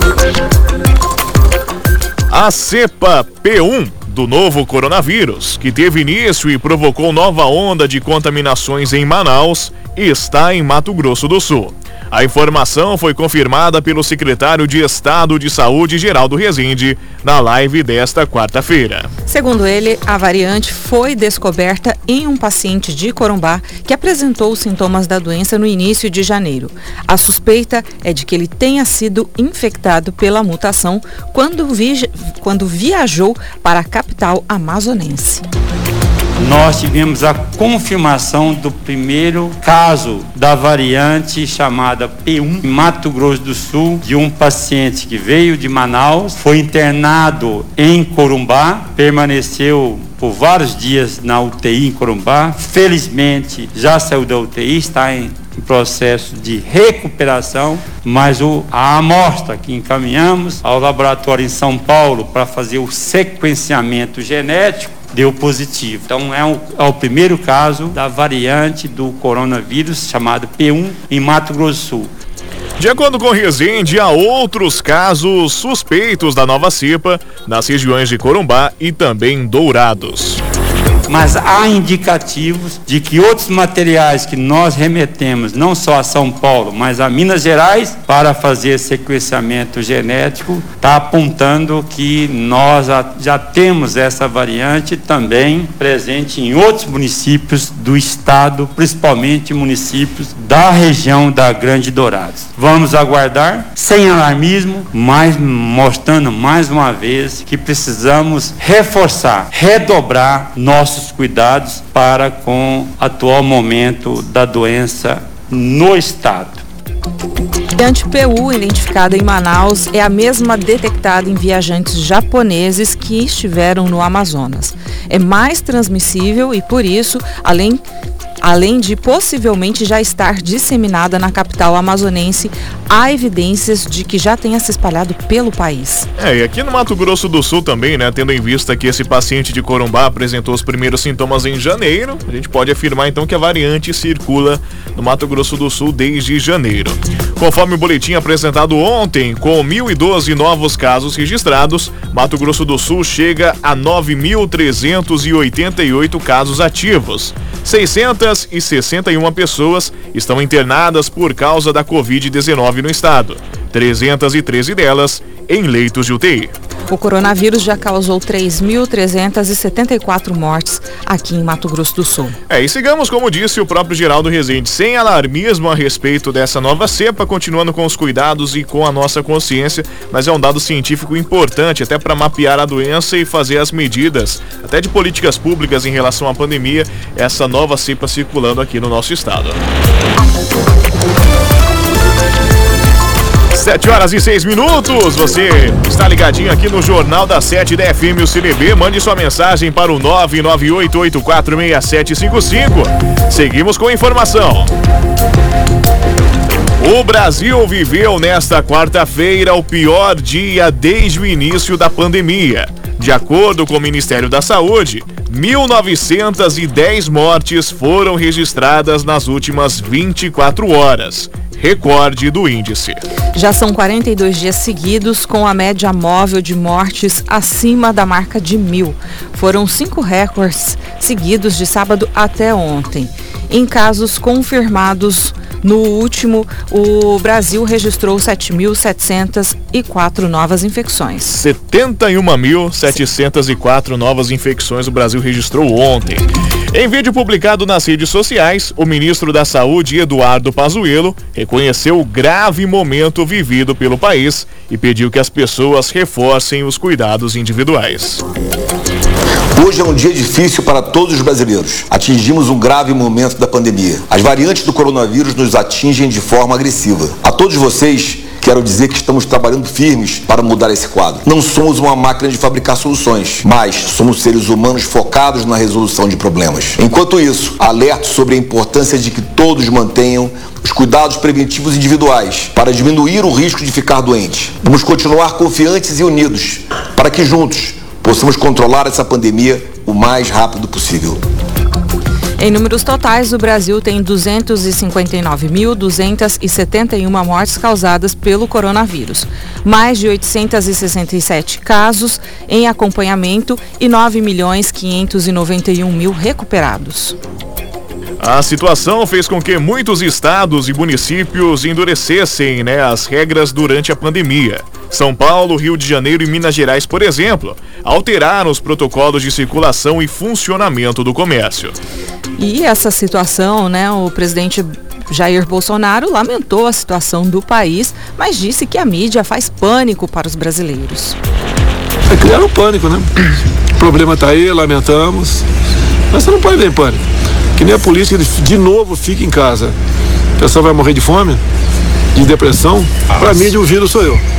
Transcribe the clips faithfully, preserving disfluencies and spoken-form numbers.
A cepa P um do novo coronavírus, que teve início e provocou nova onda de contaminações em Manaus, está em Mato Grosso do Sul. A informação foi confirmada pelo secretário de Estado de Saúde, Geraldo Rezende, na live desta quarta-feira. Segundo ele, a variante foi descoberta em um paciente de Corumbá que apresentou os sintomas da doença no início de janeiro. A suspeita é de que ele tenha sido infectado pela mutação quando, vi... quando viajou para a capital amazonense. Nós tivemos a confirmação do primeiro caso da variante chamada P um em Mato Grosso do Sul, de um paciente que veio de Manaus, foi internado em Corumbá, permaneceu por vários dias na U T I em Corumbá. Felizmente já saiu da U T I, está em em processo de recuperação, mas o, a amostra que encaminhamos ao laboratório em São Paulo para fazer o sequenciamento genético deu positivo. Então é o, é o primeiro caso da variante do coronavírus chamado P um em Mato Grosso do Sul. De acordo com Rezende, há outros casos suspeitos da nova cepa nas regiões de Corumbá e também Dourados. Mas há indicativos de que outros materiais que nós remetemos, não só a São Paulo, mas a Minas Gerais, para fazer sequenciamento genético, está apontando que nós já temos essa variante também presente em outros municípios do estado, principalmente municípios da região da Grande Dourados. Vamos aguardar, sem alarmismo, mas mostrando mais uma vez que precisamos reforçar, redobrar nossos cuidados para com o atual momento da doença no estado. A variante P um, identificada em Manaus, é a mesma detectada em viajantes japoneses que estiveram no Amazonas. É mais transmissível e, por isso, além Além de possivelmente já estar disseminada na capital amazonense, há evidências de que já tenha se espalhado pelo país. É, e aqui no Mato Grosso do Sul também, né, tendo em vista que esse paciente de Corumbá apresentou os primeiros sintomas em janeiro, a gente pode afirmar então que a variante circula no Mato Grosso do Sul desde janeiro. Conforme o boletim apresentado ontem, com mil e doze novos casos registrados, Mato Grosso do Sul chega a nove mil trezentos e oitenta e oito casos ativos. seiscentas e sessenta e uma pessoas estão internadas por causa da covid dezenove no estado, trezentas e treze delas em leitos de U T I. O coronavírus já causou três mil trezentas e setenta e quatro mortes aqui em Mato Grosso do Sul. É, e sigamos, como disse o próprio Geraldo Rezende, sem alarmismo a respeito dessa nova cepa, continuando com os cuidados e com a nossa consciência, mas é um dado científico importante até para mapear a doença e fazer as medidas, até de políticas públicas em relação à pandemia, essa nova cepa circulando aqui no nosso estado. Sete horas e seis minutos, você está ligadinho aqui no Jornal da Sete da F M, o C N B. Mande sua mensagem para o nove nove oito oito quatro seis sete cinco cinco. Seguimos com a informação. O Brasil viveu nesta quarta-feira o pior dia desde o início da pandemia. De acordo com o Ministério da Saúde, mil novecentas e dez mortes foram registradas nas últimas vinte e quatro horas. Recorde do índice. Já são quarenta e dois dias seguidos com a média móvel de mortes acima da marca de mil. Foram cinco recordes seguidos de sábado até ontem. Em casos confirmados, no último, o Brasil registrou sete mil setecentas e quatro novas infecções. setenta e uma mil setecentas e quatro novas infecções o Brasil registrou ontem. Em vídeo publicado nas redes sociais, o ministro da Saúde, Eduardo Pazuello, reconheceu o grave momento vivido pelo país e pediu que as pessoas reforcem os cuidados individuais. Hoje é um dia difícil para todos os brasileiros. Atingimos um grave momento da pandemia. As variantes do coronavírus nos atingem de forma agressiva. A todos vocês, quero dizer que estamos trabalhando firmes para mudar esse quadro. Não somos uma máquina de fabricar soluções, mas somos seres humanos focados na resolução de problemas. Enquanto isso, alerto sobre a importância de que todos mantenham os cuidados preventivos individuais para diminuir o risco de ficar doente. Vamos continuar confiantes e unidos para que juntos possamos controlar essa pandemia o mais rápido possível. Em números totais, o Brasil tem duzentos e cinquenta e nove mil, duzentas e setenta e uma mortes causadas pelo coronavírus, mais de oitocentos e sessenta e sete casos em acompanhamento e nove milhões quinhentos e noventa e um mil recuperados. A situação fez com que muitos estados e municípios endurecessem, né, as regras durante a pandemia. São Paulo, Rio de Janeiro e Minas Gerais, por exemplo, alteraram os protocolos de circulação e funcionamento do comércio. E essa situação, né, o presidente Jair Bolsonaro lamentou a situação do país, mas disse que a mídia faz pânico para os brasileiros. É criar um pânico, né? O problema está aí, lamentamos, mas você não pode ver em pânico. Que nem a polícia, de novo, fica em casa. O pessoal vai morrer de fome, de depressão. Para mim, o vírus sou eu.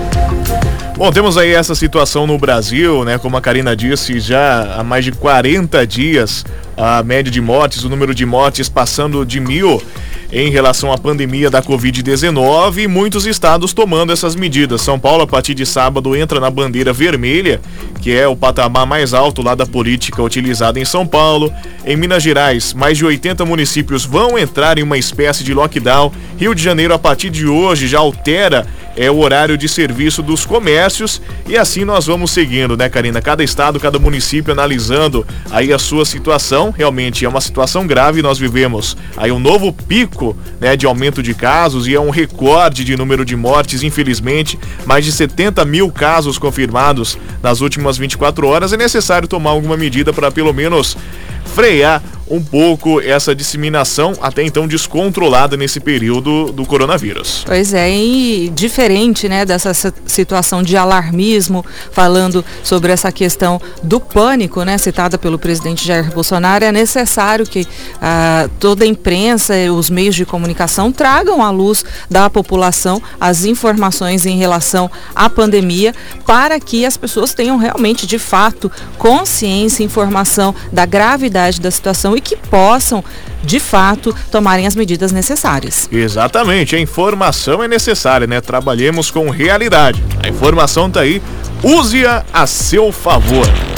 Bom, temos aí essa situação no Brasil, né? Como a Karina disse, já há mais de quarenta dias a média de mortes, o número de mortes passando de mil em relação à pandemia da covid dezenove e muitos estados tomando essas medidas. São Paulo, a partir de sábado, entra na bandeira vermelha, que é o patamar mais alto lá da política utilizada em São Paulo. Em Minas Gerais, mais de oitenta municípios vão entrar em uma espécie de lockdown. Rio de Janeiro, a partir de hoje, já altera é, o horário de serviço dos comércios e assim nós vamos seguindo, né, Karina? Cada estado, cada município analisando aí a sua situação. Realmente é uma situação grave. Nós vivemos aí um novo pico, né, de aumento de casos e é um recorde de número de mortes, infelizmente, mais de setenta mil casos confirmados nas últimas vinte e quatro horas. É necessário tomar alguma medida para pelo menos frear um pouco essa disseminação até então descontrolada nesse período do coronavírus. Pois é, e diferente, né, dessa situação de alarmismo, falando sobre essa questão do pânico, né, citada pelo presidente Jair Bolsonaro, é necessário que ah, toda a imprensa e os meios de comunicação tragam à luz da população as informações em relação à pandemia, para que as pessoas tenham realmente, de fato, consciência e informação da gravidade da situação e que possam, de fato, tomarem as medidas necessárias. Exatamente, a informação é necessária, né? Trabalhemos com realidade. A informação tá aí, use-a a seu favor.